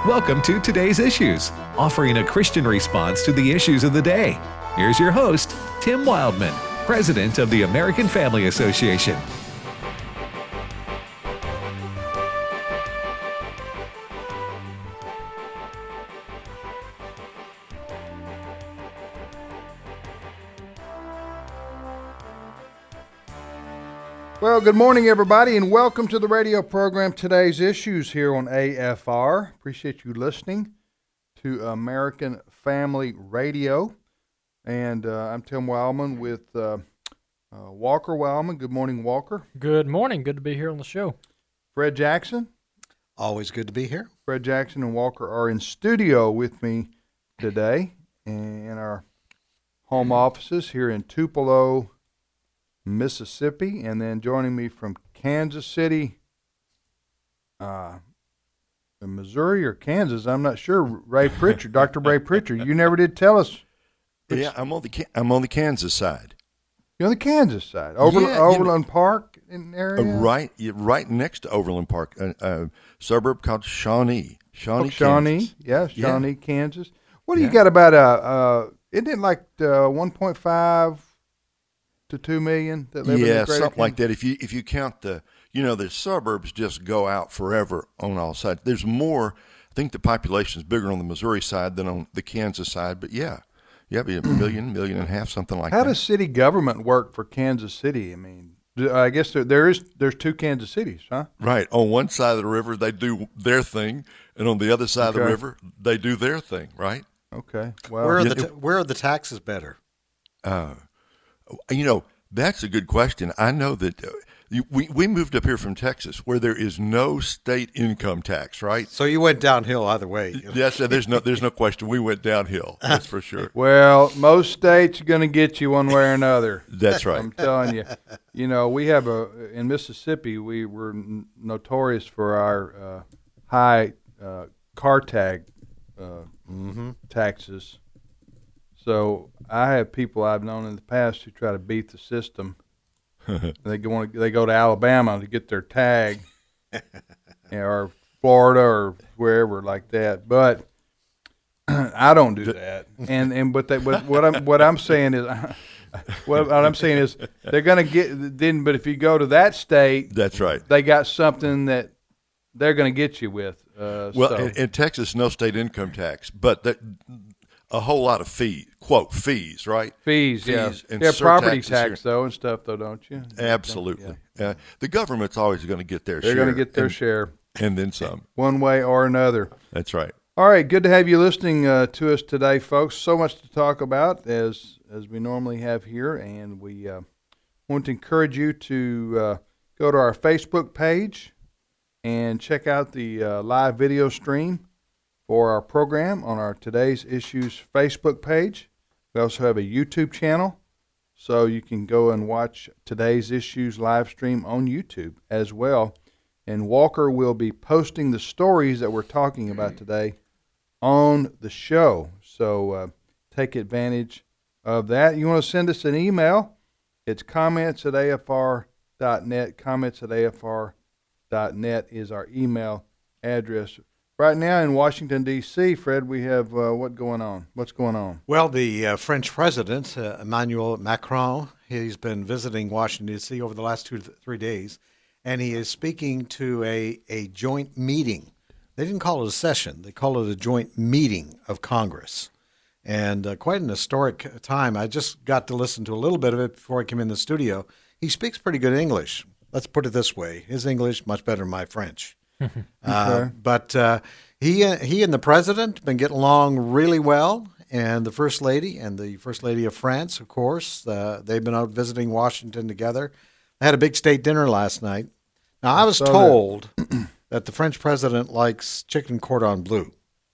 Welcome to Today's Issues, offering a Christian response to the issues of the day. Here's your host, Tim Wildman, President of the American Family Association. Well, good morning, everybody, and welcome to the radio program Today's Issues here on AFR. Appreciate you listening to American Family Radio. And I'm Tim Wildman with Walker Wildman. Good morning, Walker. Good morning. Good to be here on the show. Fred Jackson. Always good to be here. Fred Jackson and Walker are in studio with me today in our home offices here in Tupelo, Mississippi, and then joining me from Kansas City, Missouri or Kansas, I'm not sure. Ray Pritchard, Dr. Ray Pritchard. You never did tell us. Yeah, I'm on the Kansas side. You're on the Kansas side, Overland Park in area. Right next to Overland Park, a suburb called Shawnee. Shawnee, Shawnee, Kansas. What do you got about isn't it like 1.5 to 2 million that live in the greater something Kansas? like that. If you count the suburbs just go out forever on all sides. There's more. I think the population is bigger on the Missouri side than on the Kansas side. But be a million and a half, something like that. How does city government work for Kansas City? I mean, I guess there's two Kansas cities, huh? Right. On one side of the river, they do their thing, and on the other side of the river, they do their thing. Right. Okay. Well, where are the taxes better? That's a good question. I know that we moved up here from Texas, where there is no state income tax, right? So you went downhill either way. Yes, there's no question. We went downhill. That's for sure. Well, most states are going to get you one way or another. That's right. I'm telling you. We have in Mississippi, we were notorious for our high car tag taxes. So I have people I've known in the past who try to beat the system. They go to Alabama to get their tag, or Florida or wherever like that. But I don't do that. What I'm saying is they're going to get then. But if you go to that state, that's right. They got something that they're going to get you with. In Texas, no state income tax, but a whole lot of fees, right? Fees, yeah. And property tax, though, and stuff, though, don't you? Absolutely. Yeah. The government's always going to get their share. They're going to get their share. And then some. One way or another. That's right. All right, good to have you listening to us today, folks. So much to talk about, as we normally have here, and we want to encourage you to go to our Facebook page and check out the live video stream for our program on our Today's Issues Facebook page. We also have a YouTube channel, so you can go and watch Today's Issues live stream on YouTube as well. And Walker will be posting the stories that we're talking about today on the show. So take advantage of that. You want to send us an email, it's comments@afr.net. Comments@afr.net is our email address. Right now in Washington, D.C., Fred, we have what's going on? Well, the French president, Emmanuel Macron, he's been visiting Washington, D.C. over the last 2 to 3 days, and he is speaking to a joint meeting. They didn't call it a session. They call it a joint meeting of Congress. And quite an historic time. I just got to listen to a little bit of it before I came in the studio. He speaks pretty good English. Let's put it this way. His English, much better than my French. Okay. But he and the president been getting along really well, and the first lady of France, of course, they've been out visiting Washington together. They had a big state dinner last night. Now I was told that the French president likes chicken cordon bleu,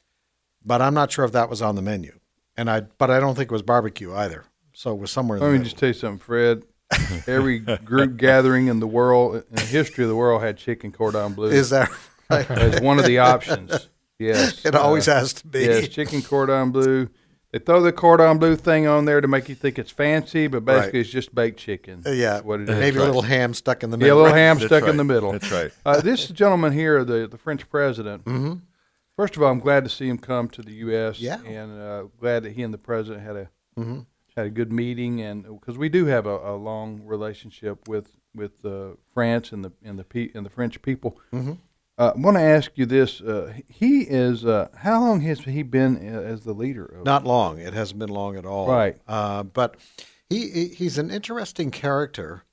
but I'm not sure if that was on the menu, but I don't think it was barbecue either. So it was somewhere in the middle. Let me just tell you something, Fred. Every group gathering in the world, in the history of the world, had chicken cordon bleu. Is that right? As one of the options. Yes. It always has to be. Yes, chicken cordon bleu. They throw the cordon bleu thing on there to make you think it's fancy, but basically it's just baked chicken. Yeah, That's what it is. maybe a little ham stuck in the middle. Yeah, a little ham stuck in the middle. That's right. This gentleman here, the French president. Mm-hmm. First of all, I'm glad to see him come to the U.S. Yeah. and glad that he and the president had a good meeting, and because we do have a long relationship with France and the French people. I want to ask you this: he is how long has he been as the leader? Not long. It hasn't been long at all. Right. But he's an interesting character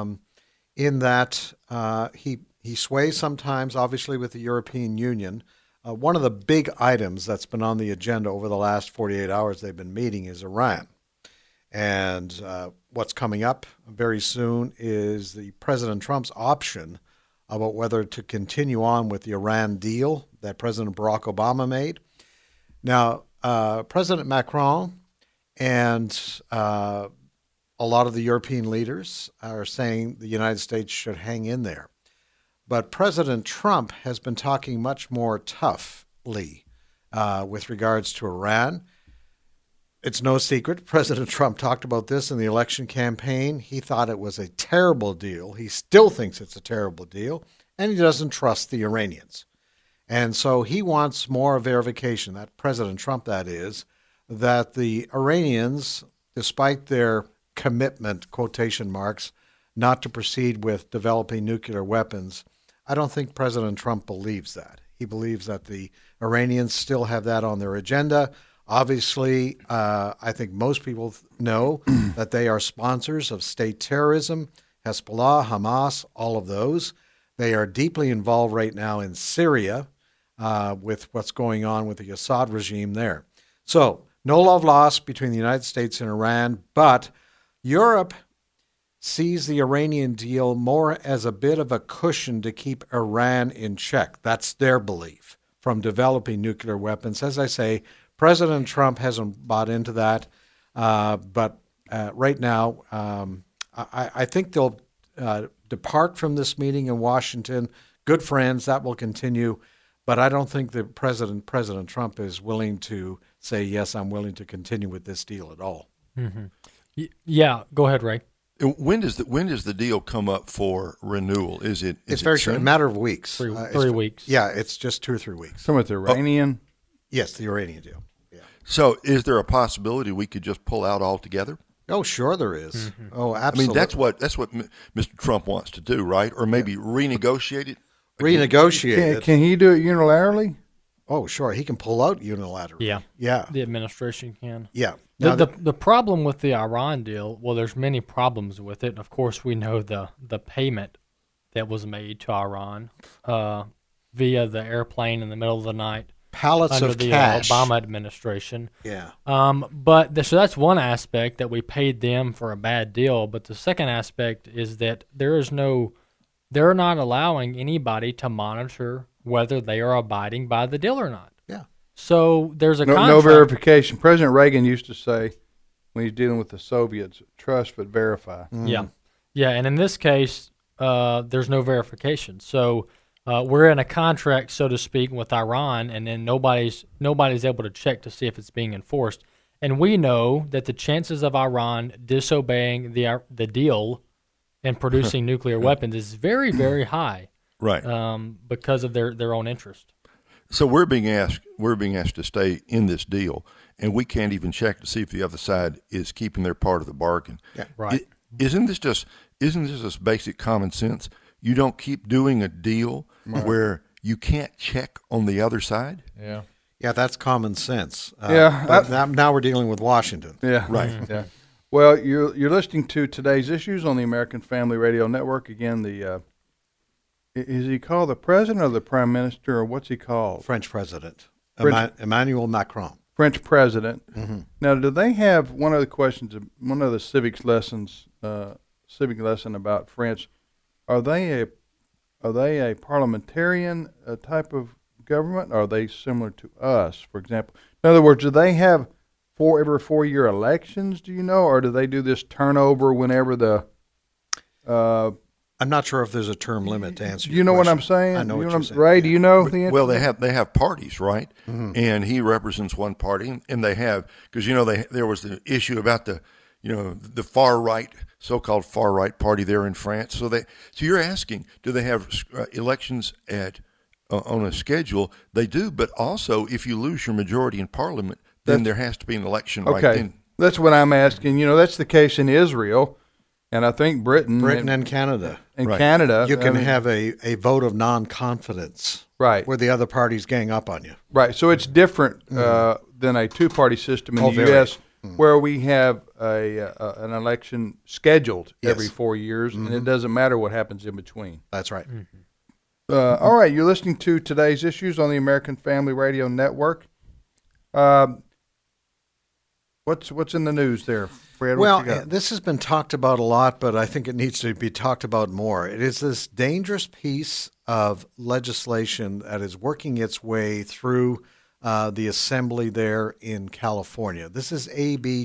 in that he sways sometimes, obviously, with the European Union. One of the big items that's been on the agenda over the last 48 hours they've been meeting is Iran. And what's coming up very soon is the President Trump's option about whether to continue on with the Iran deal that President Barack Obama made. Now, President Macron and a lot of the European leaders are saying the United States should hang in there. But President Trump has been talking much more toughly with regards to Iran. It's no secret. President Trump talked about this in the election campaign. He thought it was a terrible deal. He still thinks it's a terrible deal, and he doesn't trust the Iranians. And so he wants more verification, that President Trump, that is, that the Iranians, despite their commitment, quotation marks, not to proceed with developing nuclear weapons, I don't think President Trump believes that. He believes that the Iranians still have that on their agenda. Obviously, I think most people know that they are sponsors of state terrorism, Hezbollah, Hamas, all of those. They are deeply involved right now in Syria with what's going on with the Assad regime there. So, no love lost between the United States and Iran, but Europe sees the Iranian deal more as a bit of a cushion to keep Iran in check. That's their belief from developing nuclear weapons. As I say, President Trump hasn't bought into that, but right now, I think they'll depart from this meeting in Washington. Good friends, that will continue, but I don't think that President Trump is willing to say, yes, I'm willing to continue with this deal at all. Mm-hmm. Yeah, go ahead, Ray. When does the deal come up for renewal? It's very short, a matter of weeks. 3 weeks. Yeah, it's just 2 or 3 weeks. Some with the Iranian. Yes, the Iranian deal. Yeah. So, is there a possibility we could just pull out altogether? Oh, sure there is. Mm-hmm. Oh, absolutely. I mean, that's what Mr. Trump wants to do, right? Or maybe renegotiate it. Renegotiate it. Can he do it unilaterally? Oh, sure. He can pull out unilaterally. Yeah. Yeah. The administration can. Yeah. The problem with the Iran deal, well, there's many problems with it. Of course, we know the payment that was made to Iran via the airplane in the middle of the night. Pallets under of the cash. Obama administration. Yeah. So that's one aspect, that we paid them for a bad deal. But the second aspect is that they're not allowing anybody to monitor whether they are abiding by the deal or not. Yeah. So there's no verification. President Reagan used to say, when he's dealing with the Soviets, trust but verify. Yeah. Yeah. And in this case, there's no verification. So we're in a contract, so to speak, with Iran, and then nobody's able to check to see if it's being enforced. And we know that the chances of Iran disobeying the deal and producing nuclear weapons is very, very high. Right. Because of their own interest. So we're being asked to stay in this deal, and we can't even check to see if the other side is keeping their part of the bargain. Yeah. Right. Isn't this just basic common sense? You don't keep doing a deal where you can't check on the other side? Yeah. Yeah, that's common sense. Yeah. Now we're dealing with Washington. Yeah. Right. Yeah. Well, you're listening to Today's Issues on the American Family Radio Network. Again, is he called the president or the prime minister, or what's he called? Fresh president. Emmanuel Macron. French president. Mm-hmm. Now, do they have one of the civic lesson about France? Are they a parliamentarian type of government? Or are they similar to us, for example? In other words, do they have every 4-year elections? Do you know, or do they do this turnover whenever the? I'm not sure if there's a term limit to answer. You know question. what I'm saying? I know what you're saying. Ray, do you know the answer? Well, they have parties, right? Mm-hmm. And he represents one party, and they have, because there was the issue about the far right, so-called far right party there in France. So you're asking, do they have elections at on a schedule, they do. But also, if you lose your majority in Parliament, then there has to be an election right then. That's what I'm asking. That's the case in Israel, and I think Britain and Canada. And Canada. You can have a vote of non-confidence. Right. Where the other party's gang up on you. Right. So it's different than a two-party system in the U.S. Where we have an election scheduled every 4 years, and it doesn't matter what happens in between. That's right. All right, you're listening to Today's Issues on the American Family Radio Network. What's in the news there, Fred? Well, this has been talked about a lot, but I think it needs to be talked about more. It is this dangerous piece of legislation that is working its way through the assembly there in California. This is AB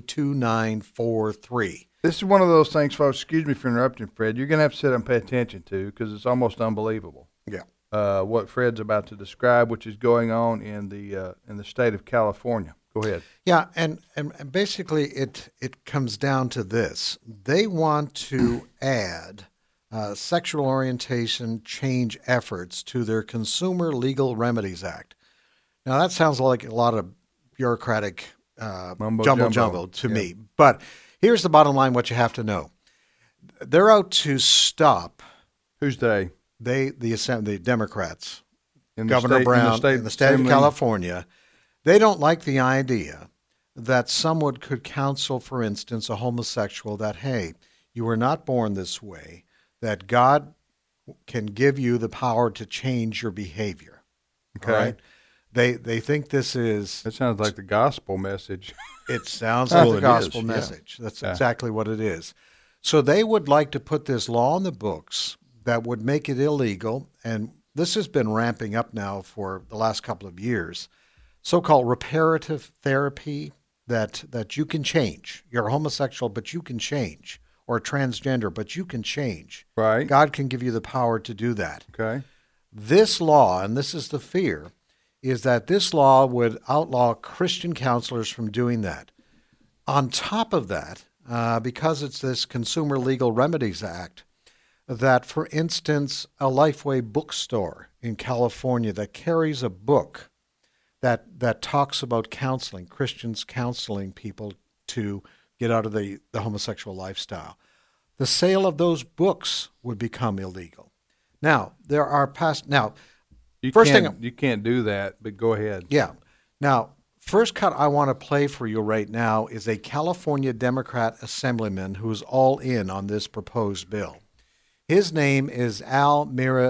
2943. This is one of those things, folks. Excuse me for interrupting, Fred. You're going to have to sit and pay attention to because it's almost unbelievable. Yeah. What Fred's about to describe, which is going on in the state of California. Go ahead. Yeah, and basically it comes down to this. They want to add sexual orientation change efforts to their Consumer Legal Remedies Act. Now, that sounds like a lot of bureaucratic jumbo to me. But here's the bottom line, what you have to know. They're out to stop. Who's they? The Democrats, in Governor Brown, in the state of California. They don't like the idea that someone could counsel, for instance, a homosexual that, hey, you were not born this way, that God can give you the power to change your behavior. Okay. Right? They think this is... That sounds like the gospel message. It sounds like the gospel message. Yeah. That's exactly what it is. So they would like to put this law in the books that would make it illegal, and this has been ramping up now for the last couple of years, so-called reparative therapy that you can change. You're homosexual, but you can change, or transgender, but you can change. Right. God can give you the power to do that. Okay. This law, and this is the fear, is that this law would outlaw Christian counselors from doing that. On top of that, because it's this Consumer Legal Remedies Act, that, for instance, a Lifeway bookstore in California that carries a book that talks about counseling, Christians counseling people to get out of the homosexual lifestyle, the sale of those books would become illegal. Now, there are you can't do that, but go ahead. Yeah. Now, first cut I want to play for you right now is a California Democrat assemblyman who's all in on this proposed bill. His name is Al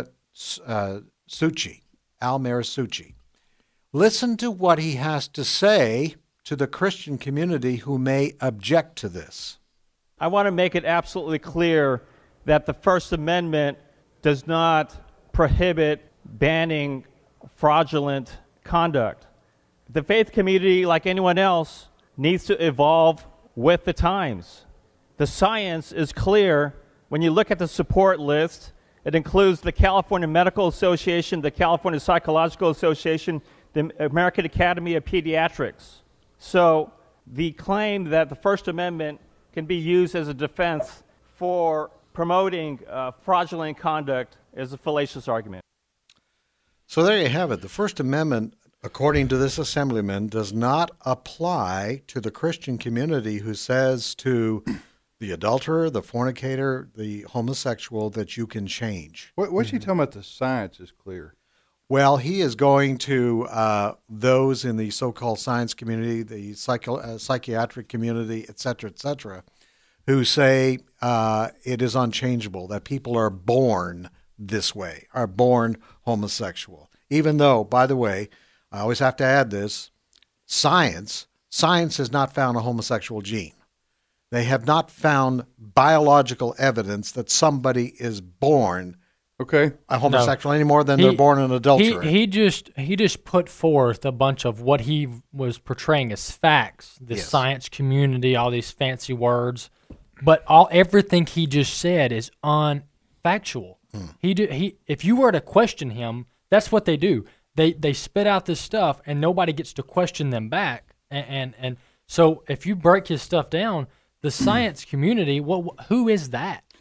Marisucci. Al Marisucci. Listen to what he has to say to the Christian community who may object to this. I want to make it absolutely clear that the First Amendment does not prohibit banning fraudulent conduct. The faith community, like anyone else, needs to evolve with the times. The science is clear. When you look at the support list, it includes the California Medical Association, the California Psychological Association, the American Academy of Pediatrics. So the claim that the First Amendment can be used as a defense for promoting fraudulent conduct is a fallacious argument. So there you have it. The First Amendment, according to this assemblyman, does not apply to the Christian community who says to the adulterer, the fornicator, the homosexual that you can change. What's he talking about? The science is clear. Well, he is going to those in the so-called science community, the psychiatric community, et cetera, who say it is unchangeable, that people are born this way, are born homosexual. Even though, by the way, I always have to add this, science has not found a homosexual gene. They have not found biological evidence that somebody is born a homosexual any more than they're born an adulterer. He just put forth a bunch of what he was portraying as facts, the science community, all these fancy words, but everything he just said is unfactual. If you were to question him, that's what they do. They spit out this stuff and nobody gets to question them back. And so if you break his stuff down, the science community, who is that?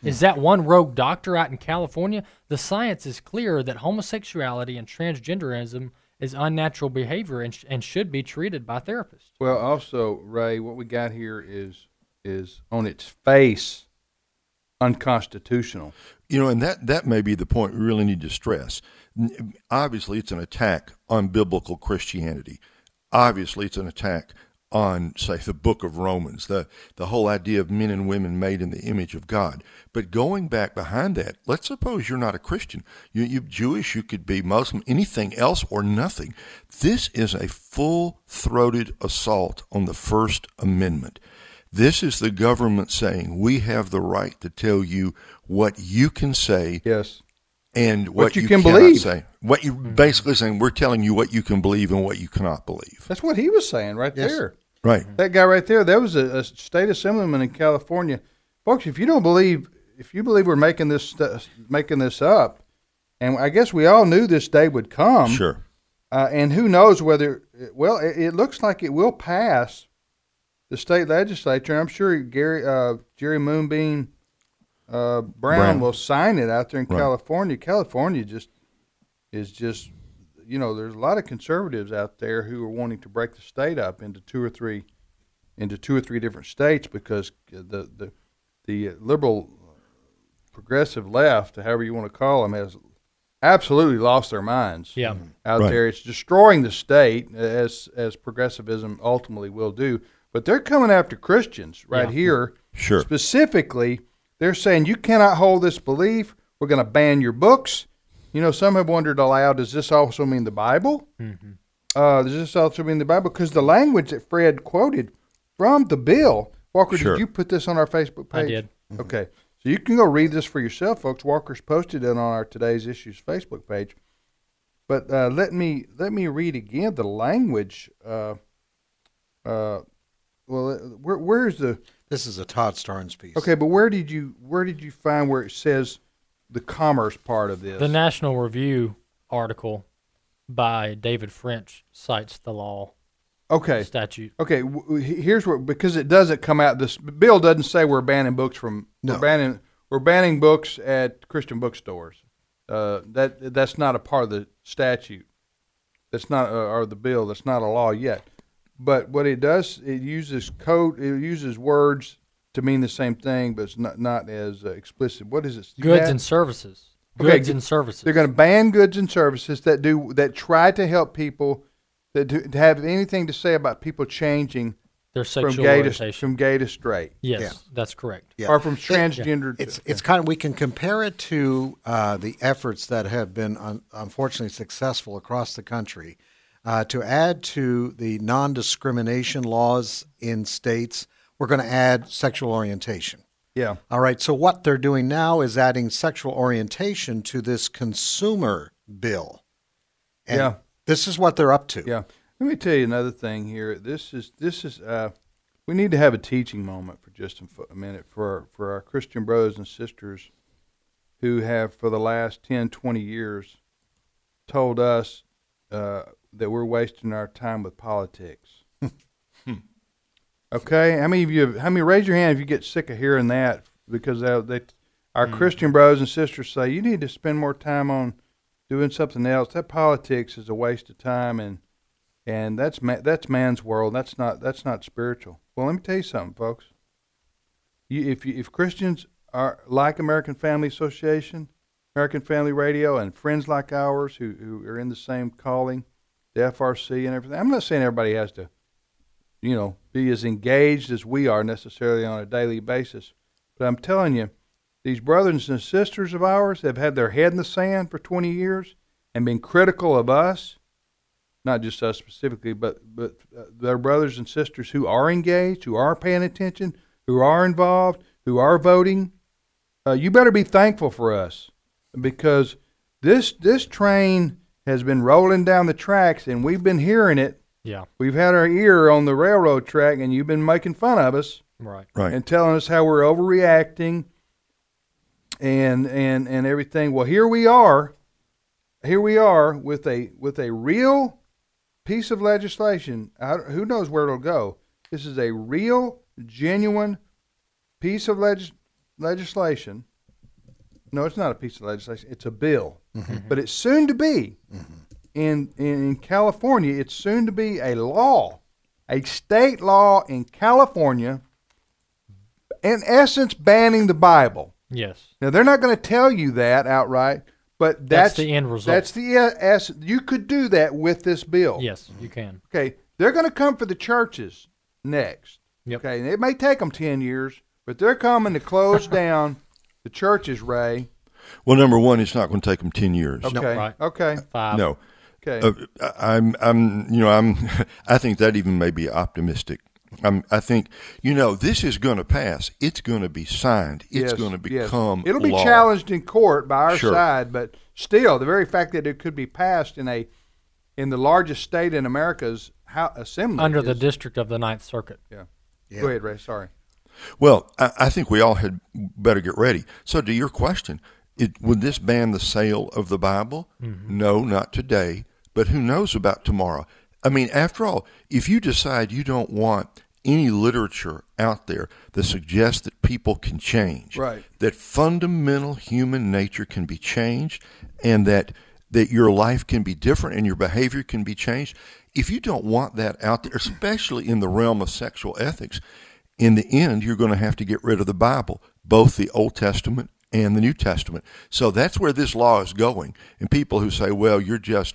Is that one rogue doctor out in California? The science is clear that homosexuality and transgenderism is unnatural behavior and should be treated by therapists. Well, also, Ray, what we got here is on its face unconstitutional. And that may be the point we really need to stress. Obviously, it's an attack on biblical Christianity. Obviously, it's an attack on, say, the book of Romans, the whole idea of men and women made in the image of God. But going back behind that, let's suppose you're not a Christian. You're Jewish, you could be Muslim, anything else or nothing. This is a full-throated assault on the First Amendment. This is the government saying we have the right to tell you what you can say. Yes. And what you can cannot believe. say. What you basically saying, we're telling you what you can believe and what you cannot believe. That's what he was saying right there. Right. That guy right there, that was a state assemblyman in California. Folks, if you believe we're making this up, and I guess we all knew this day would come. Sure. And who knows whether, it looks like it will pass the state legislature. I'm sure Jerry Moonbeam Brown will sign it out there in California. California is just, there's a lot of conservatives out there who are wanting to break the state up into two or three different states because the liberal progressive left, however you want to call them, has absolutely lost their minds. Yeah. Out there, it's destroying the state as progressivism ultimately will do. But they're coming after Christians here. Sure. Specifically, they're saying you cannot hold this belief. We're going to ban your books. Some have wondered aloud, does this also mean the Bible? Mm-hmm. Does this also mean the Bible? Because the language that Fred quoted from the bill, Walker, Sure. did you put this on our Facebook page? I did. Okay. So you can go read this for yourself, folks. Walker's posted it on our Today's Issues Facebook page. But let me read again the language. Where's the... This is a Todd Starnes piece. Okay, but where did you find where it says the commerce part of this? The National Review article by David French cites the law statute. Okay, here's where, because it doesn't come out. This bill doesn't say we're banning books from. No. We're banning books at Christian bookstores. That's not a part of the statute. That's not or the bill. That's not a law yet. But what it does, it uses code. It uses words to mean the same thing, but it's not as explicit. What is it? Goods and services. Goods and services. They're going to ban goods and services that try to help people to have anything to say about people changing their sexual from gay to straight. Yes, that's correct. Yeah. Or from transgender. It's kind of, we can compare it to the efforts that have been unfortunately successful across the country to add to the non-discrimination laws in states. We're going to add sexual orientation. Yeah. All right. So what they're doing now is adding sexual orientation to this consumer bill. And this is what they're up to. Yeah. Let me tell you another thing here. This is we need to have a teaching moment for just a minute for our Christian brothers and sisters who have for the last 10, 20 years told us that we're wasting our time with politics. Okay, how many raise your hand if you get sick of hearing that? Because our Christian brothers and sisters say you need to spend more time on doing something else. That politics is a waste of time, and that's man's world. That's not spiritual. Well, let me tell you something, folks. If Christians are like American Family Association, American Family Radio, and friends like ours who are in the same calling, the FRC and everything. I'm not saying everybody has to, be as engaged as we are necessarily on a daily basis. But I'm telling you, these brothers and sisters of ours have had their head in the sand for 20 years and been critical of us, not just us specifically, but their brothers and sisters who are engaged, who are paying attention, who are involved, who are voting. You better be thankful for us because this train has been rolling down the tracks and we've been hearing it. Yeah. We've had our ear on the railroad track, and you've been making fun of us, Right. and telling us how we're overreacting, and everything. Well, here we are with a real piece of legislation. Who knows where it'll go? This is a real, genuine piece of legislation No, it's not a piece of legislation. It's a bill. But it's soon to be, in California, it's soon to be a law, a state law in California, in essence banning the Bible. Yes. Now, they're not going to tell you that outright, but that's the end result. That's the essence. You could do that with this bill. Yes, you can. Okay, they're going to come for the churches next. Yep. Okay, and it may take them 10 years, but they're coming to close down the churches, Ray. Well, number one, it's not going to take them 10 years. Okay. right. Okay. 5. No. Okay. I think that even may be optimistic. I think, this is going to pass. It's going to be signed. It's Yes, going to yes. become It'll be law. challenged in court by our Sure. side, but still, the very fact that it could be passed in the largest state in America's assembly Under the is- district of the Ninth Circuit. Yeah. Yeah. Go ahead, Ray. Sorry. Well, I think we all had better get ready. So to your question, would this ban the sale of the Bible? No, not today. But who knows about tomorrow? I mean, after all, if you decide you don't want any literature out there that suggests that people can change, Right. that fundamental human nature can be changed, and that your life can be different and your behavior can be changed, if you don't want that out there, especially in the realm of sexual ethics, in the end, you're going to have to get rid of the Bible, both the Old Testament and the New Testament. So that's where this law is going. And people who say, well, you're just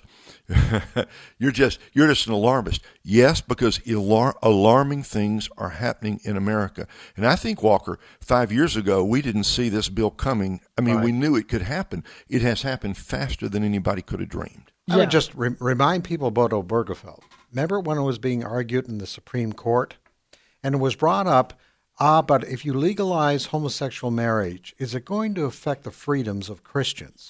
you're just an alarmist. Yes, because alarming things are happening in America. And I think, Walker, 5 years ago, we didn't see this bill coming. I mean, we knew it could happen. It has happened faster than anybody could have dreamed. I would just remind people about Obergefell. Remember when it was being argued in the Supreme Court? And it was brought up, but if you legalize homosexual marriage, is it going to affect the freedoms of Christians?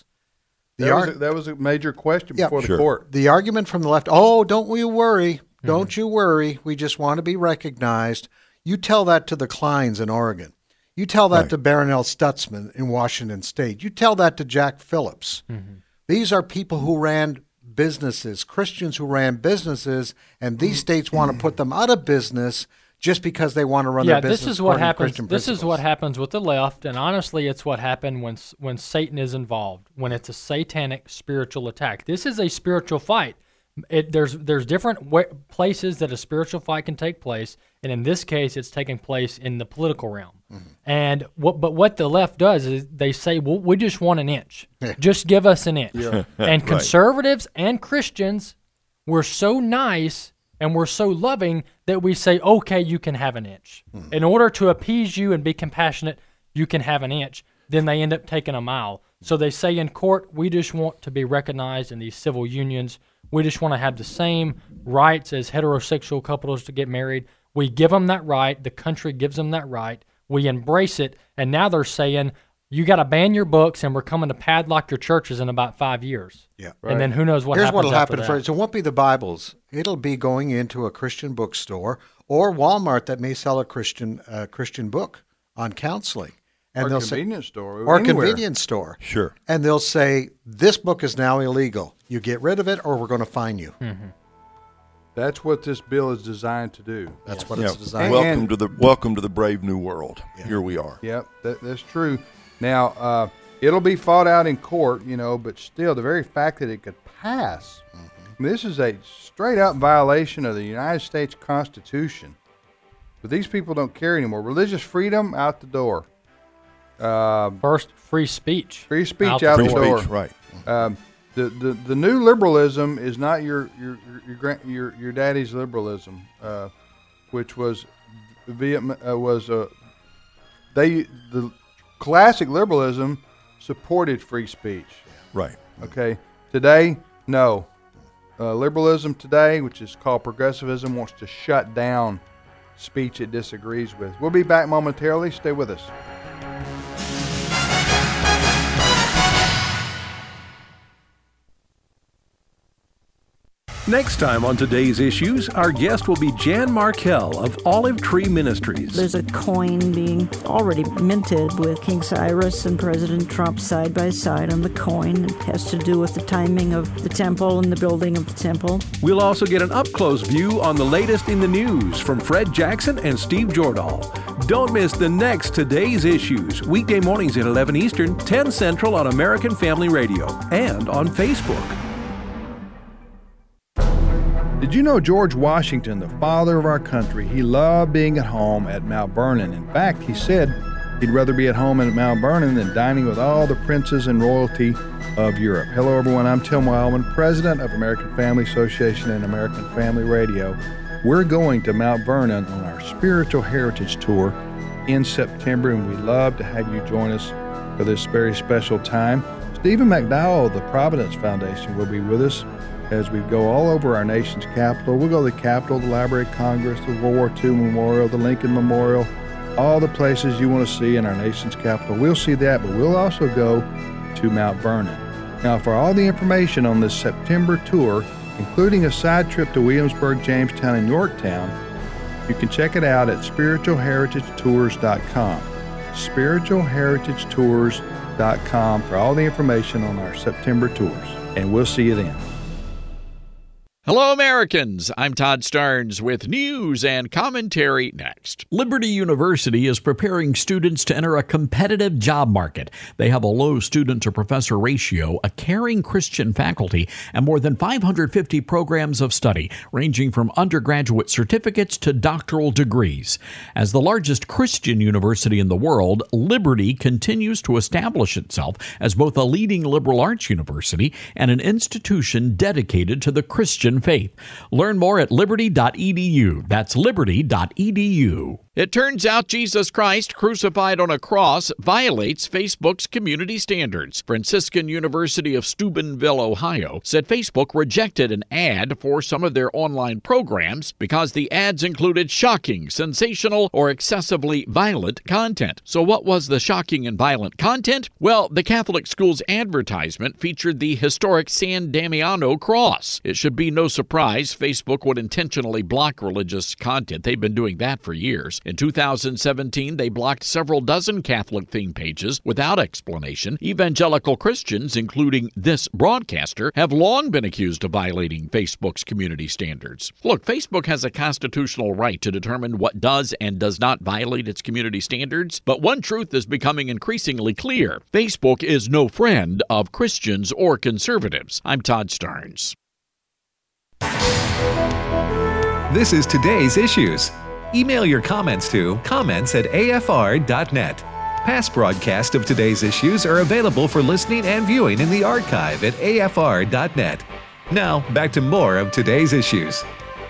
That was a major question before the sure. court. The argument from the left, don't we worry. Don't you worry. We just want to be recognized. You tell that to the Kleins in Oregon. You tell that to Barronelle Stutzman in Washington State. You tell that to Jack Phillips. These are people who ran businesses, Christians who ran businesses, and these states want to put them out of business just because they want to run their business. This is what according to happens. Christian This is principles. what happens with the left, and honestly, it's what happened when Satan is involved. When it's a satanic spiritual attack, this is a spiritual fight. There's different places that a spiritual fight can take place, and in this case, it's taking place in the political realm. And what the left does is they say, well, we just want an inch. Just give us an inch. And conservatives and Christians, we're so nice and we're so loving that we say, okay, you can have an inch. In order to appease you and be compassionate, you can have an inch. Then they end up taking a mile. So they say in court, we just want to be recognized in these civil unions. We just want to have the same rights as heterosexual couples to get married. We give them that right. The country gives them that right. We embrace it. And now they're saying, you got to ban your books, and we're coming to padlock your churches in about 5 years. Yeah. And then who knows what Here's happens what'll after happen that. first. It won't be the Bibles. It'll be going into a Christian bookstore or Walmart that may sell a Christian book on counseling. And Or they'll convenience store. or a anywhere. convenience store. Sure. And they'll say, this book is now illegal. You get rid of it or we're going to fine you. That's what this bill is designed to do. That's what Yeah. it's designed. Welcome to the brave new world. Here we are. Yep, that's true. Now, it'll be fought out in court, but still, the very fact that it could pass, I mean, this is a straight-up violation of the United States Constitution. But these people don't care anymore. Religious freedom, out the door. First, free speech. Free speech Out out the the Free door. speech, right. The new liberalism is not your daddy's liberalism, which was the classic liberalism supported free speech. Right. Okay, today, no. Liberalism today, which is called progressivism, wants to shut down speech it disagrees with. We'll be back momentarily. Stay with us. Next time on Today's Issues, our guest will be Jan Markell of Olive Tree Ministries. There's a coin being already minted with King Cyrus and President Trump side by side on the coin. It has to do with the timing of the temple and the building of the temple. We'll also get an up-close view on the latest in the news from Fred Jackson and Steve Jordahl. Don't miss the next Today's Issues, weekday mornings at 11 Eastern, 10 Central on American Family Radio and on Facebook. Did you know George Washington, the father of our country, he loved being at home at Mount Vernon. In fact, he said he'd rather be at home at Mount Vernon than dining with all the princes and royalty of Europe. Hello, everyone. I'm Tim Wildman, president of American Family Association and American Family Radio. We're going to Mount Vernon on our Spiritual Heritage Tour in September, and we'd love to have you join us for this very special time. Stephen McDowell of the Providence Foundation will be with us as we go all over our nation's capital. We'll go to the Capitol, the Library of Congress, the World War II Memorial, the Lincoln Memorial, all the places you want to see in our nation's capital. We'll see that, but we'll also go to Mount Vernon. Now, for all the information on this September tour, including a side trip to Williamsburg, Jamestown, and Yorktown, you can check it out at spiritualheritagetours.com. spiritualheritagetours.com for all the information on our September tours. And we'll see you then. Hello, Americans. I'm Todd Starnes with news and commentary next. Liberty University is preparing students to enter a competitive job market. They have a low student-to-professor ratio, a caring Christian faculty, and more than 550 programs of study, ranging from undergraduate certificates to doctoral degrees. As the largest Christian university in the world, Liberty continues to establish itself as both a leading liberal arts university and an institution dedicated to the Christian faith. Learn more at liberty.edu. That's liberty.edu. It turns out Jesus Christ crucified on a cross violates Facebook's community standards. Franciscan University of Steubenville, Ohio, said Facebook rejected an ad for some of their online programs because the ads included shocking, sensational, or excessively violent content. So what was the shocking and violent content? Well, the Catholic school's advertisement featured the historic San Damiano cross. It should be no surprise Facebook would intentionally block religious content. They've been doing that for years. In 2017, they blocked several dozen Catholic-themed pages without explanation. Evangelical Christians, including this broadcaster, have long been accused of violating Facebook's community standards. Look, Facebook has a constitutional right to determine what does and does not violate its community standards, but one truth is becoming increasingly clear. Facebook is no friend of Christians or conservatives. I'm Todd Starnes. This is Today's Issues. Email your comments to comments@afr.net. Past broadcasts of Today's Issues are available for listening and viewing in the archive at afr.net. Now, back to more of Today's Issues.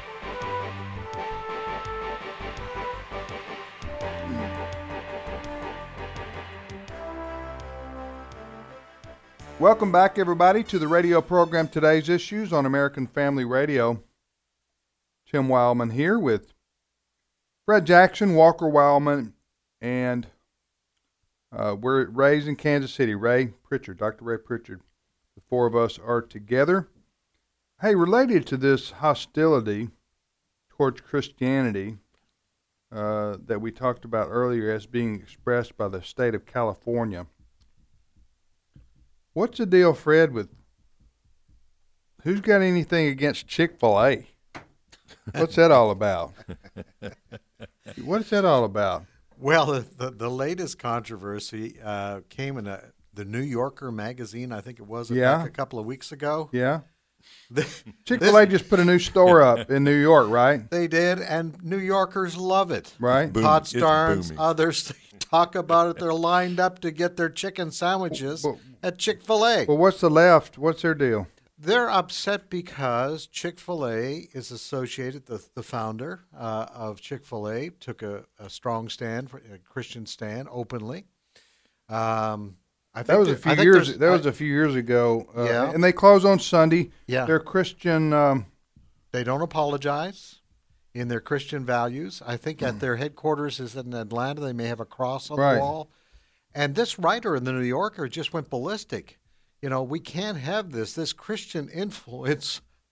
Welcome back, everybody, to the radio program Today's Issues on American Family Radio. Tim Wildman here with Fred Jackson, Walker Wildman, and we're at Ray's in Kansas City. Ray Pritchard, Dr. Ray Pritchard. The four of us are together. Hey, related to this hostility towards Christianity that we talked about earlier as being expressed by the state of California, what's the deal, Fred, with who's got anything against Chick-fil-A? What's that all about? What's that all about? Well, the latest controversy came in the New Yorker magazine, I think it was, back a couple of weeks ago. Yeah. Chick-fil-A just put a new store up in New York, right? They did, and New Yorkers love it. Right. Todd Starnes, others talk about it. They're lined up to get their chicken sandwiches at Chick-fil-A. Well, what's the left? What's their deal? They're upset because Chick-fil-A is associated, the founder of Chick-fil-A took a strong stand, a Christian stand, openly. That was a few years ago. And they close on Sunday. Yeah. They're Christian. They don't apologize in their Christian values. I think at their headquarters is in Atlanta. They may have a cross on the wall. And this writer in the New Yorker just went ballistic. You know, we can't have this Christian influence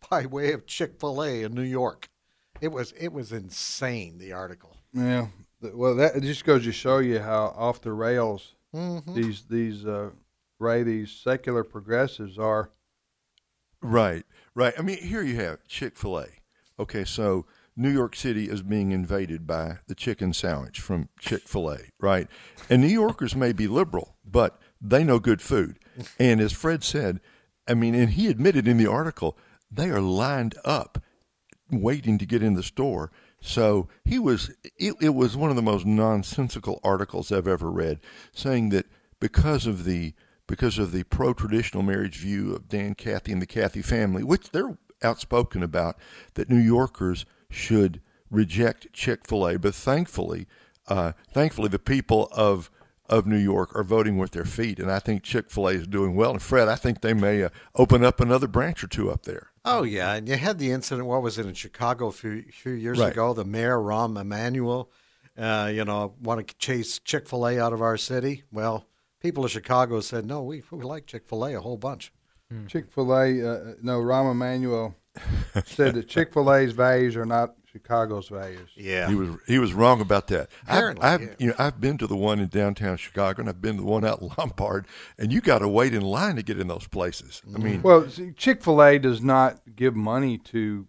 by way of Chick-fil-A in New York. It was insane, the article. Yeah. Well, that it just goes to show you how off the rails these secular progressives are. Right. I mean, here you have Chick-fil-A. Okay, so New York City is being invaded by the chicken sandwich from Chick-fil-A, right? And New Yorkers may be liberal, but they know good food. And as Fred said, I mean, and he admitted in the article, they are lined up waiting to get in the store. So it was one of the most nonsensical articles I've ever read, saying that because of the pro-traditional marriage view of Dan Cathy and the Cathy family, which they're outspoken about, that New Yorkers should reject Chick-fil-A. But thankfully, the people of New York are voting with their feet, and I think Chick-fil-A is doing well. And Fred, I think they may open up another branch or two up there. Oh, yeah, and you had the incident, what was it, in Chicago a few years ago, the mayor, Rahm Emanuel, want to chase Chick-fil-A out of our city. Well, people of Chicago said, no, we like Chick-fil-A a whole bunch. Chick-fil-A, Rahm Emanuel said that Chick-fil-A's values are not Chicago's values. Yeah, he was wrong about that. Apparently, I've been to the one in downtown Chicago, and I've been to the one out in Lombard, and you got to wait in line to get in those places. I mean, well, Chick-fil-A does not give money to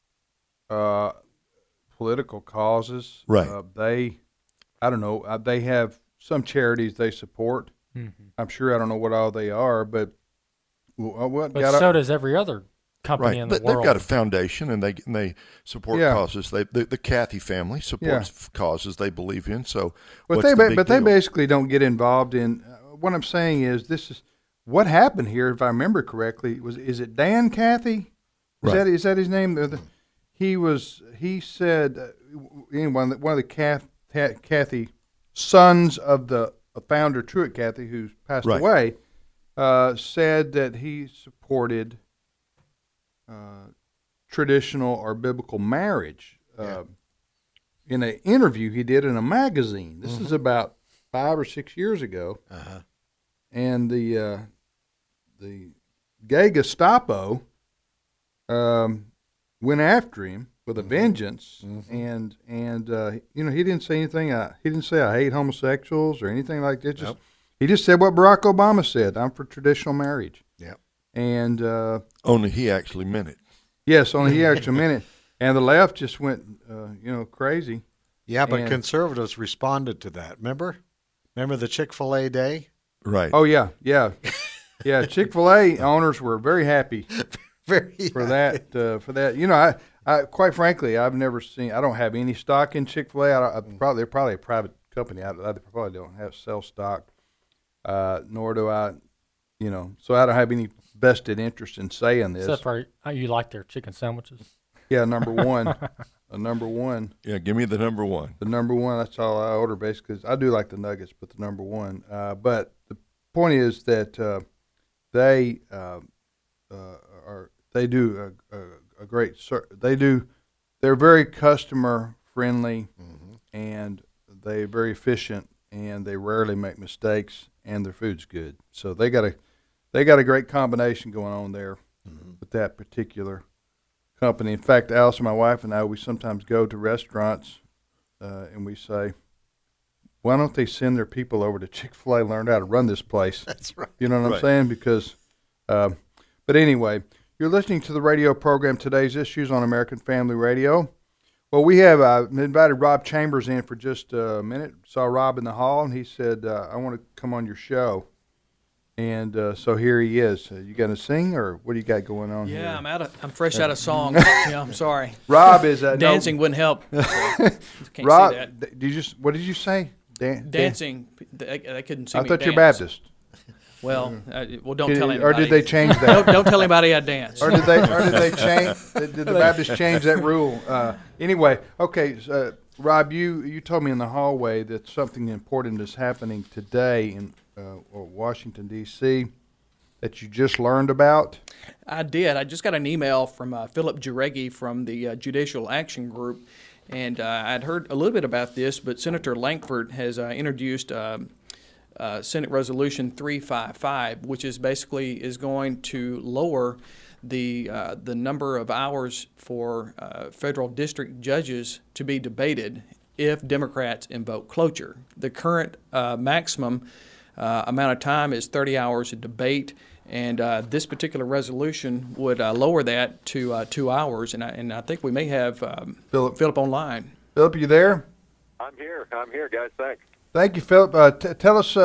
political causes. Right. They have some charities they support. Mm-hmm. I'm sure I don't know what all they are, but so does every other company in the world. They've got a foundation, and they support causes. The Cathy family supports causes they believe in. So, they basically don't get involved in. What I'm saying is, this is what happened here. If I remember correctly, is it Dan Cathy? Is that his name? He said one of the Cathy sons of the founder Truett Cathy, who's passed away, said that he supported traditional or biblical marriage in an interview he did in a magazine. This is about 5 or 6 years ago, and the gay Gestapo went after him with a vengeance, and he didn't say anything. He didn't say I hate homosexuals or anything like that. He just said what Barack Obama said. I'm for traditional marriage. Yep. And only he actually meant it. Yes, only he actually meant it. And the left just went, crazy. Yeah, but conservatives responded to that. Remember the Chick-fil-A day? Right. Oh yeah. Chick-fil-A owners were very happy for that. I quite frankly, I've never seen. I don't have any stock in Chick-fil-A. They're probably a private company. I probably don't sell stock. Nor do I, so I don't have any vested interest in saying this. Except for you like their chicken sandwiches. Yeah, number one. Number one. Yeah, give me the number one. The number one, that's all I order basically. I do like the nuggets, but the number one. But the point is that they do a great, they're very customer friendly, and they're very efficient, and they rarely make mistakes, and their food's good. So they got a great combination going on there with that particular company. In fact, Alice, my wife, and I, we sometimes go to restaurants and we say, why don't they send their people over to Chick-fil-A and learn how to run this place? That's right. You know what I'm saying? Because, but anyway, you're listening to the radio program Today's Issues on American Family Radio. Well, we have invited Rob Chambers in for just a minute. Saw Rob in the hall, and he said, I want to come on your show. And so here he is. You going to sing, or what do you got going on here? Yeah, I'm fresh out of song. Yeah, I'm sorry. Rob is dancing wouldn't help. Can't Rob, say that. What did you say? Dancing. They couldn't see me. I thought dance. you're Baptist. Well, don't tell anybody. Or did they change that? Don't tell anybody I dance. Or did they change? Did the Baptists change that rule? Anyway, okay, Rob, you told me in the hallway that something important is happening today in Washington, D.C. that you just learned about. I did. I just got an email from Philip Jareggi from the Judicial Action Group, and I'd heard a little bit about this, but Senator Lankford has introduced Senate Resolution 355, which is basically going to lower the number of hours for federal district judges to be debated if Democrats invoke cloture. The current maximum amount of time is 30 hours of debate, and this particular resolution would lower that to 2 hours. And I think we may have Philip online. Philip, you there? I'm here, guys. Thanks. Thank you, Philip. Tell us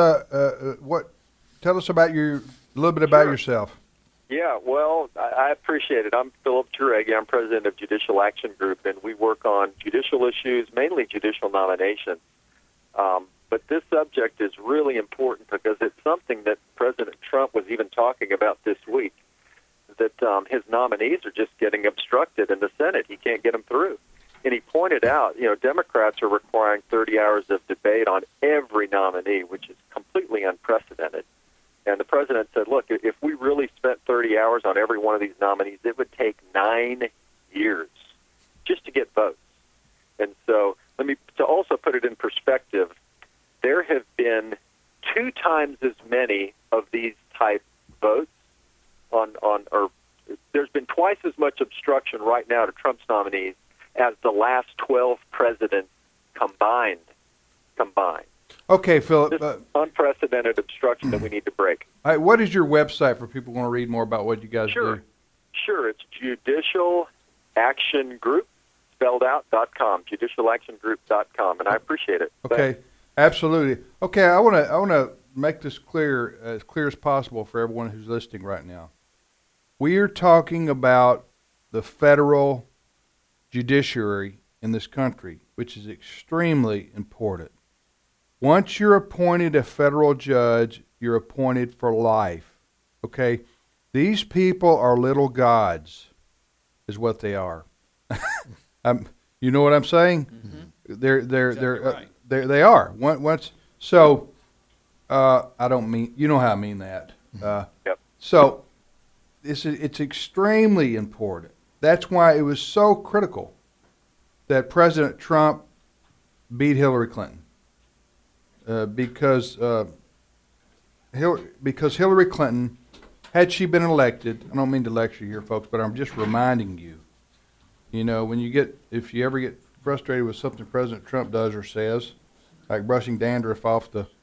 Tell us about a little bit about yourself. Yeah, well, I appreciate it. I'm Philip Jureggi. I'm president of Judicial Action Group, and we work on judicial issues, mainly judicial nominations. But this subject is really important because it's something that President Trump was even talking about this week, that his nominees are just getting obstructed in the Senate. He can't get them through. And he pointed out, Democrats are requiring 30 hours of debate on every nominee, which is completely unprecedented. And the president said, look, if we really spent 30 hours on every one of these nominees, it would take 9 years just to get votes. And so to also put it in perspective, there have been 2 times as many of these type votes or there's been twice as much obstruction right now to Trump's nominees as the last 12 presidents combined. Okay, Philip. Unprecedented obstruction that we need to break. All right, what is your website for people who want to read more about what you guys do? Sure. It's Judicial Action Group, spelled out, .com, judicialactiongroup.com, and I appreciate it. Okay, absolutely. Okay, I want to make this clear as possible for everyone who's listening right now. We are talking about the federal judiciary in this country, which is extremely important. Once you're appointed a federal judge, you're appointed for life. Okay? These people are little gods, is what they are. You know what I'm saying? Mm-hmm. They are. I don't mean, you know how I mean that. Yep. So it's extremely important. That's why it was so critical that President Trump beat Hillary Clinton. Because Hillary Clinton, had she been elected, I don't mean to lecture here, folks, but I'm just reminding you, if you ever get frustrated with something President Trump does or says, like brushing dandruff off the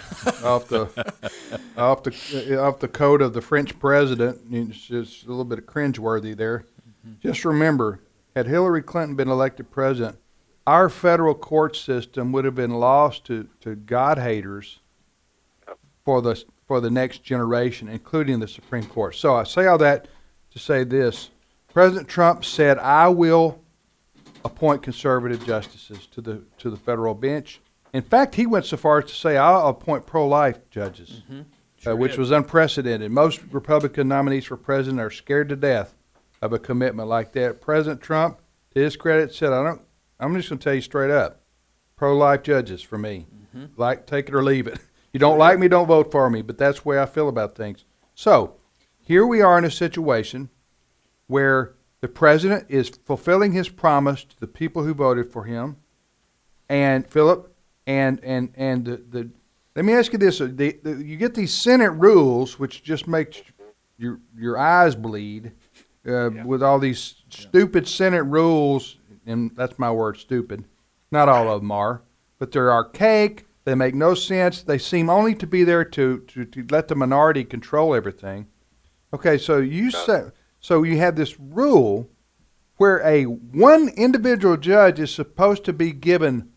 coat of the French president, it's just a little bit of cringeworthy there. Mm-hmm. Just remember, had Hillary Clinton been elected president, our federal court system would have been lost to God haters for the next generation, including the Supreme Court. So I say all that to say this: President Trump said, "I will appoint conservative justices to the federal bench." In fact, he went so far as to say, "I'll appoint pro-life judges," which was unprecedented. Most Republican nominees for president are scared to death of a commitment like that. President Trump, to his credit, said, I'm just going to tell you straight up, pro-life judges for me. Mm-hmm. Take it or leave it. You don't like me, don't vote for me, but that's the way I feel about things. So here we are in a situation where the president is fulfilling his promise to the people who voted for him. And Philip, and let me ask you this: you get these Senate rules, which just makes your eyes bleed with all these stupid Senate rules. And that's my word, stupid. Not all of them are, but they're archaic. They make no sense. They seem only to be there to let the minority control everything. Okay, so you have this rule where one individual judge is supposed to be given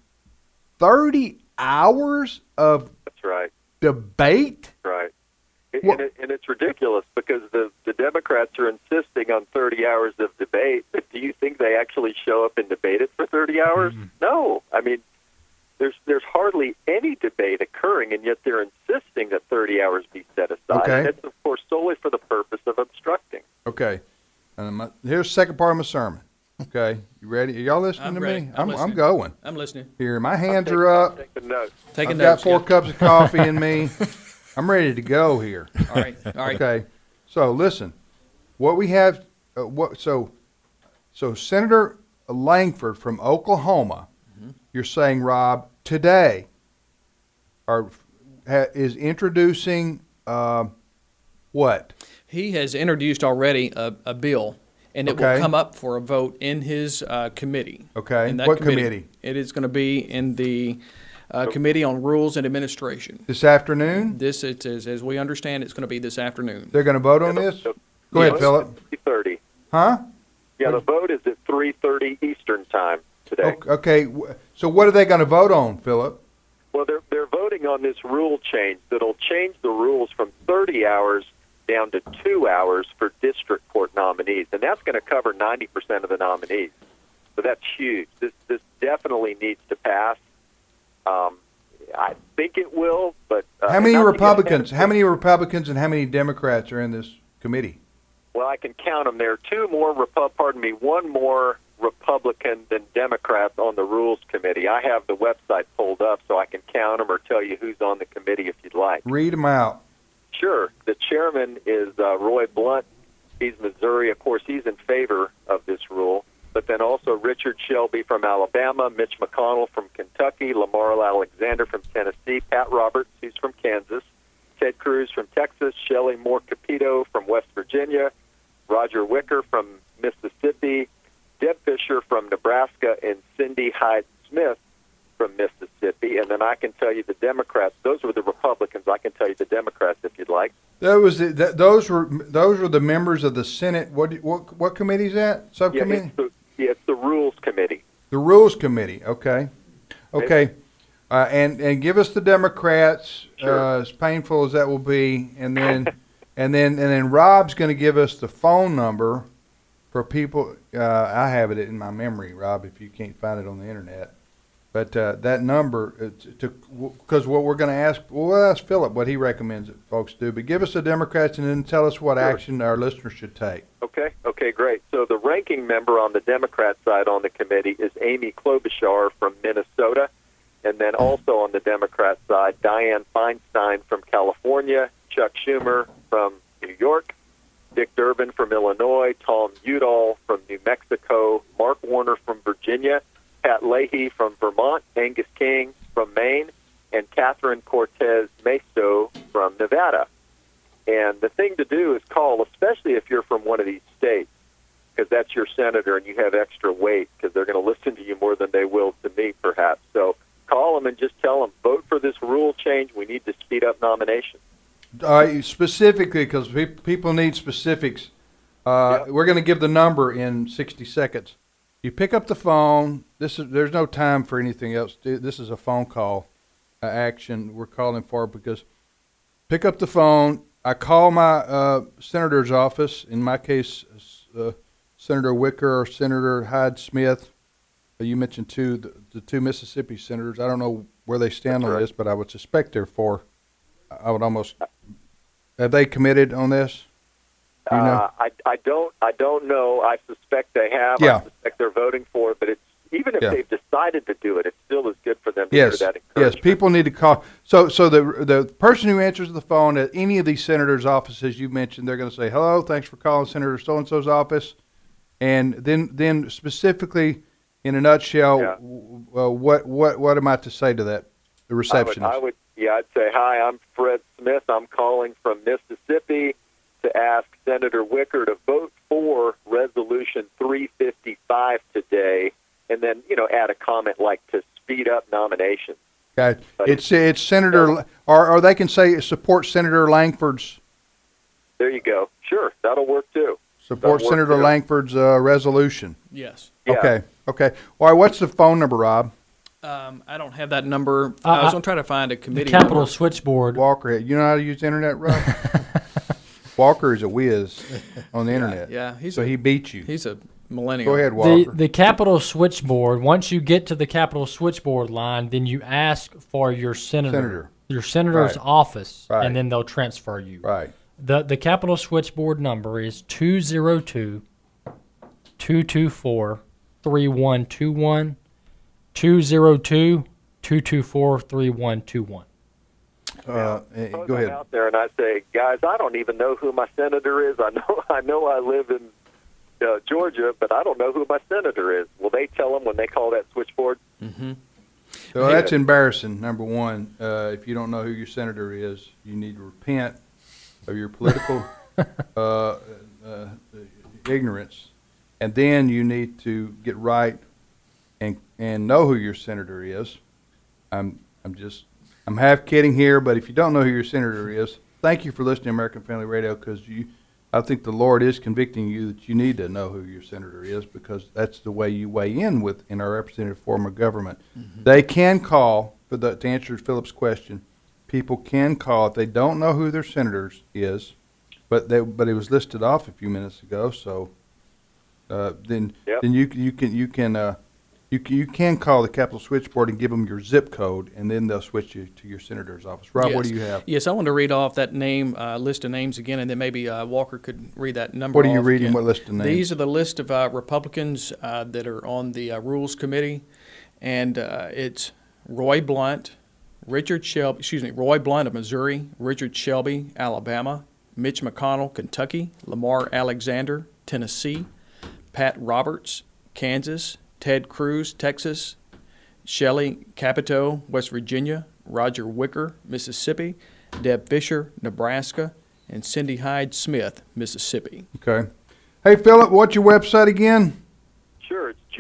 30 hours of debate. Right. And it's ridiculous because the Democrats are insisting on 30 hours of debate, but do you think they actually show up and debate it for 30 hours? Mm-hmm. No. I mean, there's hardly any debate occurring, and yet they're insisting that 30 hours be set aside. Okay. And it's, of course, solely for the purpose of obstructing. Okay. Here's the second part of my sermon. Okay. You ready? Are y'all listening to ready. me? I'm going. I'm listening. Here, my hands are up. Taking notes. I've got 4 cups of coffee in me. I'm ready to go here. All right. Okay. So listen, what we have, so Senator Langford from Oklahoma, you're saying, Rob, today is introducing what what? He has introduced already a bill, and it Okay. will come up for a vote in his committee. Okay. In that What committee? It is going to be in the Committee on Rules and Administration. This afternoon? This, as we understand, it's going to be this afternoon. They're going to vote on this? Go ahead, Philip. 3:30. Huh? Yeah, the vote is at 3:30 Eastern time today. Okay. So what are they going to vote on, Philip? Well, they're voting on this rule change that'll change the rules from 30 hours down to 2 hours for district court nominees, and that's going to cover 90% of the nominees. So that's huge. This definitely needs to pass. I think it will, but How many Republicans? How many Republicans and how many Democrats are in this committee? Well, I can count them. There are one more Republican than Democrats on the Rules Committee. I have the website pulled up so I can count them or tell you who's on the committee if you'd like. Read them out. Sure. The chairman is Roy Blunt. He's Missouri. Of course, he's in favor of this rule. But then also Richard Shelby from Alabama, Mitch McConnell from Kentucky, Lamar Alexander from Tennessee, Pat Roberts, who's from Kansas, Ted Cruz from Texas, Shelley Moore Capito from West Virginia, Roger Wicker from Mississippi, Deb Fisher from Nebraska, and Cindy Hyde-Smith from Mississippi. And then I can tell you the Democrats. Those were the Republicans. I can tell you the Democrats if you'd like. Those were the members of the Senate. What committee is that? Subcommittee? It's the Rules Committee. The Rules Committee. Okay. And give us the Democrats, Sure. as painful as that will be, and then Rob's going to give us the phone number for people. I have it in my memory, Rob, if you can't find it on the internet. But that number, because what we're going to ask, we'll ask Philip what he recommends that folks do. But give us the Democrats and then tell us what action our listeners should take. Okay, great. So the ranking member on the Democrat side on the committee is Amy Klobuchar from Minnesota. And then also on the Democrat side, Dianne Feinstein from California, Chuck Schumer from New York, Dick Durbin from Illinois, Tom Udall from New Mexico, Mark Warner from Virginia, Pat Leahy from Vermont, Angus King from Maine, and Catherine Cortez Masto from Nevada. And the thing to do is call, especially if you're from one of these states, because that's your senator and you have extra weight, because they're going to listen to you more than they will to me, perhaps. So call them and just tell them, vote for this rule change. We need to speed up nominations. Specifically, because people need specifics, we're going to give the number in 60 seconds. You pick up the phone. There's no time for anything else. This is a phone call action we're calling for, because pick up the phone. I call my senator's office, in my case, Senator Wicker or Senator Hyde-Smith. You mentioned the two Mississippi senators. I don't know where they stand on this, but I would suspect they're for. I would almost. Have they committed on this? Do you know? I don't know. I suspect they have. Yeah. I suspect they're voting for it. But it's even if they've decided to do it, it still is good for them to Yes. hear that Yes. encouragement. People need to call. So the person who answers the phone at any of these senators' offices you mentioned, they're going to say, "Hello, thanks for calling Senator so and so's office," and then specifically, in a nutshell, what am I to say to that? The receptionist. I'd say, "Hi, I'm Fred Smith. I'm calling from Mississippi to ask Senator Wicker to vote for Resolution 355 today," and then add a comment like to speed up nominations. Okay. It's Senator, or they can say support Senator Langford's. There you go. Sure, that'll work too. Support That'll work Senator too. Langford's resolution. Yes. Yeah. Okay. All right. What's the phone number, Rob? I don't have that number. I was going to try to find a committee Capitol number. Switchboard. Walker, you know how to use the internet, Rob? Walker is a whiz on the internet. Yeah, he beat you. He's a millennial. Go ahead, Walker. The Capitol Switchboard, once you get to the Capitol Switchboard line, then you ask for your senator's Right. office, Right. and then they'll transfer you. Right. The Capitol Switchboard number is 202-224-3121, 202-224-3121. Go I'm ahead. out there and I say, guys, I don't even know who my senator is. I know I live in Georgia, but I don't know who my senator is. Will they tell them when they call that switchboard? Mm-hmm. So that's embarrassing, number one. If you don't know who your senator is, you need to repent of your political ignorance, and then you need to get right and know who your senator is. I'm half kidding here, but if you don't know who your senator is, thank you for listening to American Family Radio, because I think the Lord is convicting you that you need to know who your senator is, because that's the way you weigh in our representative form of government. Mm-hmm. They can call, to answer Philip's question, people can call if they don't know who their senator is, but it was listed off a few minutes ago. So then you can call the Capitol switchboard and give them your zip code, and then they'll switch you to your senator's office. Rob, what do you have? Yes, I want to read off that name list of names again, and then maybe Walker could read that number. What are you reading? Again. What list of names? These are the list of Republicans that are on the Rules Committee, and it's Roy Blunt, Roy Blunt of Missouri, Richard Shelby, Alabama, Mitch McConnell, Kentucky, Lamar Alexander, Tennessee, Pat Roberts, Kansas, Ted Cruz, Texas, Shelley Capito, West Virginia, Roger Wicker, Mississippi, Deb Fisher, Nebraska, and Cindy Hyde Smith, Mississippi. Okay. Hey, Philip, what's your website again? Sure, it's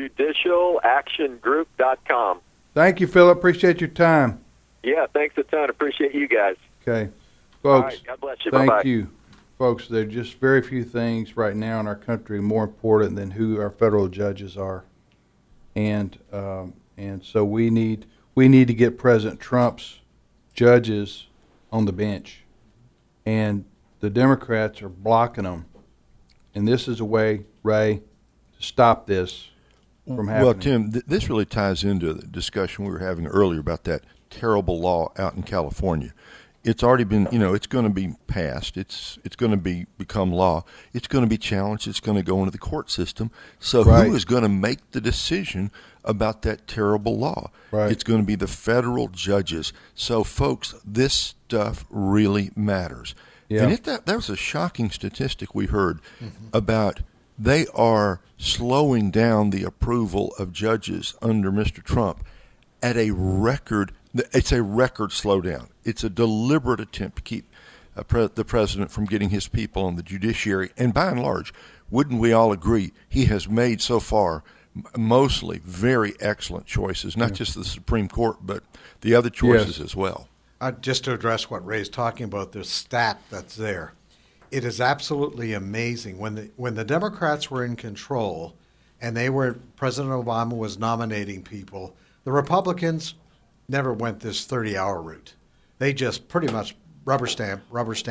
judicialactiongroup.com. Thank you, Philip. Appreciate your time. Yeah, thanks a ton. Appreciate you guys. Okay. Folks, all right, God bless you. Thank Bye-bye. you. Folks, there are just very few things right now in our country more important than who our federal judges are. And so we need to get President Trump's judges on the bench, and the Democrats are blocking them. And this is a way, Ray, to stop this from happening. Well, Tim, this really ties into the discussion we were having earlier about that terrible law out in California. It's already been, it's going to be passed. It's going to become law. It's going to be challenged. It's going to go into the court system. So Who is going to make the decision about that terrible law? Right. It's going to be the federal judges. So, folks, this stuff really matters. Yeah. And that was a shocking statistic we heard about they are slowing down the approval of judges under Mr. Trump at a record. It's a record slowdown. It's a deliberate attempt to keep the president from getting his people on the judiciary. And by and large, wouldn't we all agree, he has made so far mostly very excellent choices, not just the Supreme Court, but the other choices as well. Just to address what Ray's talking about, the stat that's there, it is absolutely amazing. When the Democrats were in control and President Obama was nominating people, the Republicans never went this 30-hour route. They just pretty much rubber stamp.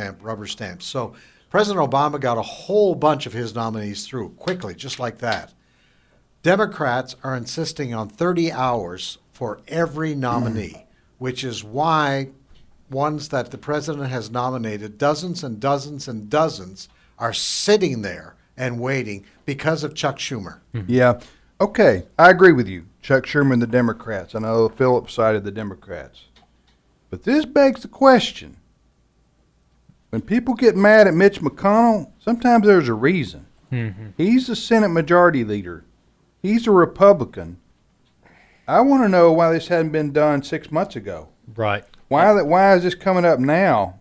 So President Obama got a whole bunch of his nominees through quickly, just like that. Democrats are insisting on 30 hours for every nominee, which is why ones that the president has nominated, dozens and dozens and dozens, are sitting there and waiting because of Chuck Schumer. Yeah. Okay, I agree with you. Chuck Schumer and the Democrats. I know Philip sided the Democrats. But this begs the question. When people get mad at Mitch McConnell, sometimes there's a reason. Mm-hmm. He's the Senate Majority Leader. He's a Republican. I want to know why this hadn't been done 6 months ago. Right. Why is this coming up now?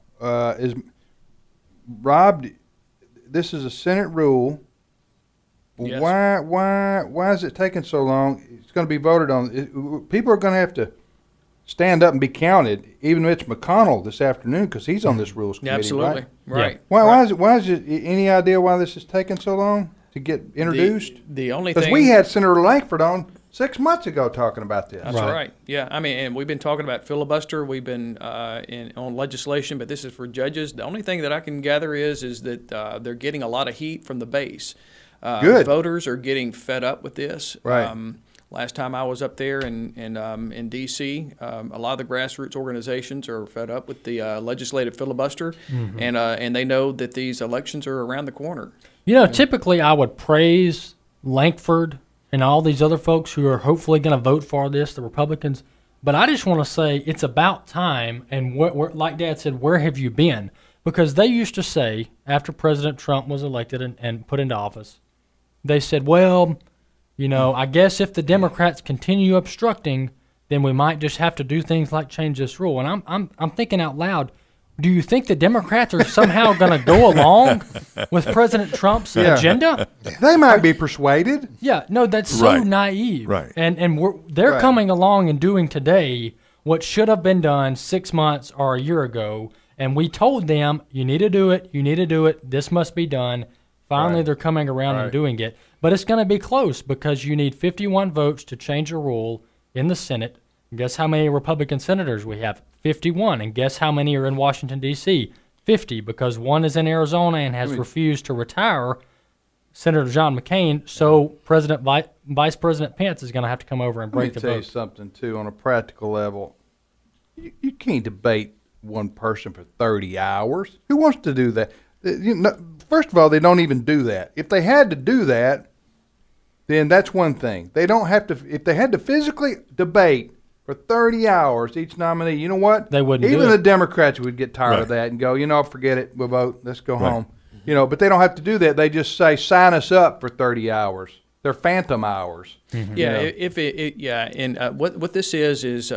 Rob, this is a Senate rule. Yes. Why is it taking so long? It's going to be voted on. People are going to have to stand up and be counted. Even Mitch McConnell this afternoon, because he's on this rules committee. Absolutely, right. Why is it? Any idea why this is taking so long to get introduced? The only thing, because we had Senator Lankford on 6 months ago talking about this. That's right. Yeah, I mean, and we've been talking about filibuster. We've been on legislation, but this is for judges. The only thing that I can gather is that they're getting a lot of heat from the base. Good. Voters are getting fed up with this. Right. Last time I was up there in D.C., a lot of the grassroots organizations are fed up with the legislative filibuster, and they know that these elections are around the corner. Typically I would praise Lankford and all these other folks who are hopefully going to vote for this, the Republicans. But I just want to say it's about time, and like Dad said, where have you been? Because they used to say, after President Trump was elected and put into office, they said, well, I guess if the Democrats continue obstructing, then we might just have to do things like change this rule. And I'm thinking out loud, Do you think the Democrats are somehow going to go along with President Trump's agenda? They might be persuaded. Yeah, no, that's so naive. Right. And they're coming along and doing today what should have been done 6 months or a year ago. And we told them, you need to do it, this must be done. Finally, they're coming around and doing it. But it's going to be close because you need 51 votes to change a rule in the Senate. Guess how many Republican senators we have? 51. And guess how many are in Washington, D.C.? 50, because one is in Arizona and has refused to retire, Senator John McCain. So Vice President Pence is going to have to come over and break the vote. Let me tell you something, too, on a practical level. You can't debate one person for 30 hours. Who wants to do that? First of all, they don't even do that. If they had to do that, then that's one thing. They don't have to. If they had to physically debate for 30 hours each nominee, you know what? They wouldn't. Even do the it. Democrats would get tired of that and go, forget it. We'll vote. Let's go home. But they don't have to do that. They just say, sign us up for 30 hours. They're phantom hours. Mm-hmm. Yeah, and what this is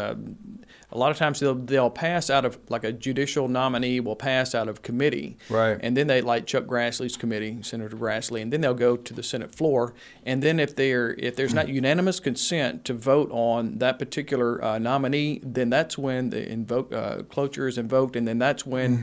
a lot of times they'll pass out of, like a judicial nominee will pass out of committee, right? And then they, like Chuck Grassley's committee, Senator Grassley, and then they'll go to the Senate floor, and then if there's not unanimous consent to vote on that particular nominee, then that's when the cloture is invoked, and then that's when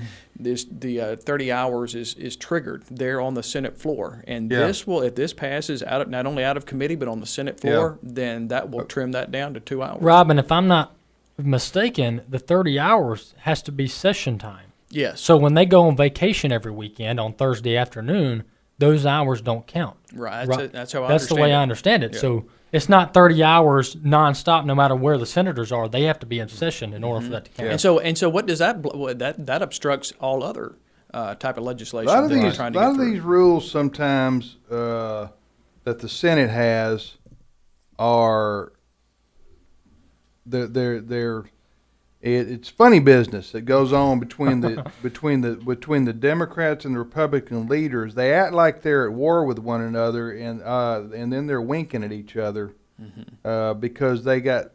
the 30 hours is triggered there on the Senate floor, and if this passes not only out of committee but on the Senate floor, then that will trim that down to 2 hours. Robin, if I'm not mistaken, the 30 hours has to be session time. Yes. So when they go on vacation every weekend on Thursday afternoon, those hours don't count. Right. That's how I understand it. That's the way I understand it. Yeah. So it's not 30 hours nonstop, no matter where the senators are. They have to be in session in order for that to count. And so what does that obstructs all other type of legislation that they're trying to get through. A lot of these rules sometimes that the Senate has are it's funny business that goes on between the Democrats and the Republican leaders. They act like they're at war with one another, and then they're winking at each other because they got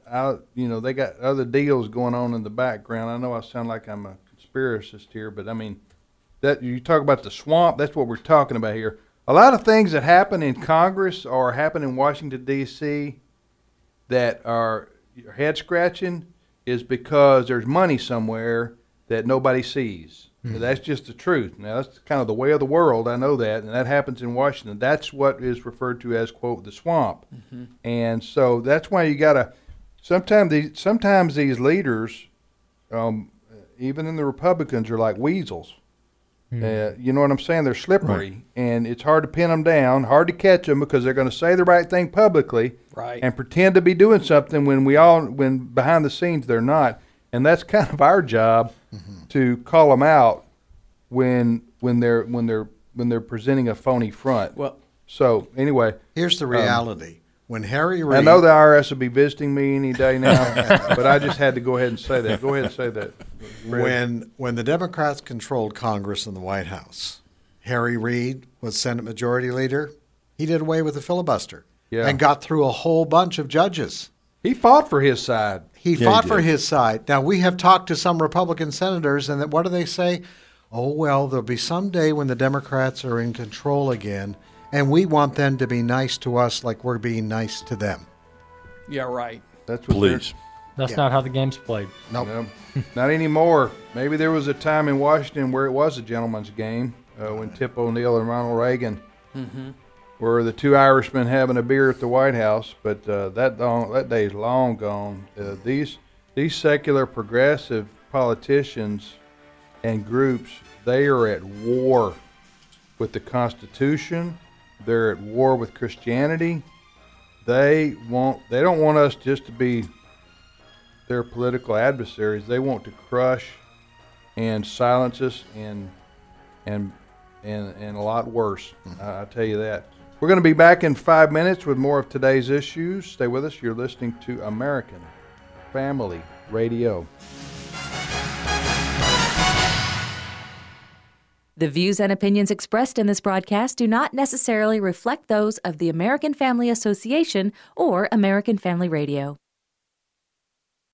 other deals going on in the background. I know I sound like I'm a conspiracist here, but I mean that you talk about the swamp. That's what we're talking about here. A lot of things that happen in Congress or happen in Washington D.C. that are head scratching is because there's money somewhere that nobody sees. That's just the truth. Now, that's kind of the way of the world. I know that, and that happens in Washington. That's what is referred to as, quote, the swamp. And so that's why you got to sometimes these leaders, even in the Republicans, are like weasels. You know what I'm saying? They're slippery, and it's hard to pin them down, hard to catch them because they're going to say the right thing publicly and pretend to be doing something when behind the scenes they're not. And that's kind of our job to call them out when they're presenting a phony front. Well, so anyway, here's the reality. When Harry Reid, I know the IRS will be visiting me any day now, but I just had to go ahead and say that. Go ahead and say that. When the Democrats controlled Congress and the White House, Harry Reid was Senate Majority Leader. He did away with the filibuster and got through a whole bunch of judges. He fought for his side. He fought for his side. Now, we have talked to some Republican senators, and what do they say? Oh, well, there'll be some day when the Democrats are in control again, and we want them to be nice to us like we're being nice to them. Yeah, right. That's what Please. That's not how the game's played. Nope. No, not anymore. Maybe there was a time in Washington where it was a gentleman's game when Tip O'Neill and Ronald Reagan were the two Irishmen having a beer at the White House, but that day's long gone. These secular progressive politicians and groups, they are at war with the Constitution. They're at war with Christianity. They don't want us just to be their political adversaries. They want to crush and silence us and a lot worse. I tell you that. We're going to be back in 5 minutes with more of today's issues. Stay with us. You're listening to American Family Radio. The views and opinions expressed in this broadcast do not necessarily reflect those of the American Family Association or American Family Radio.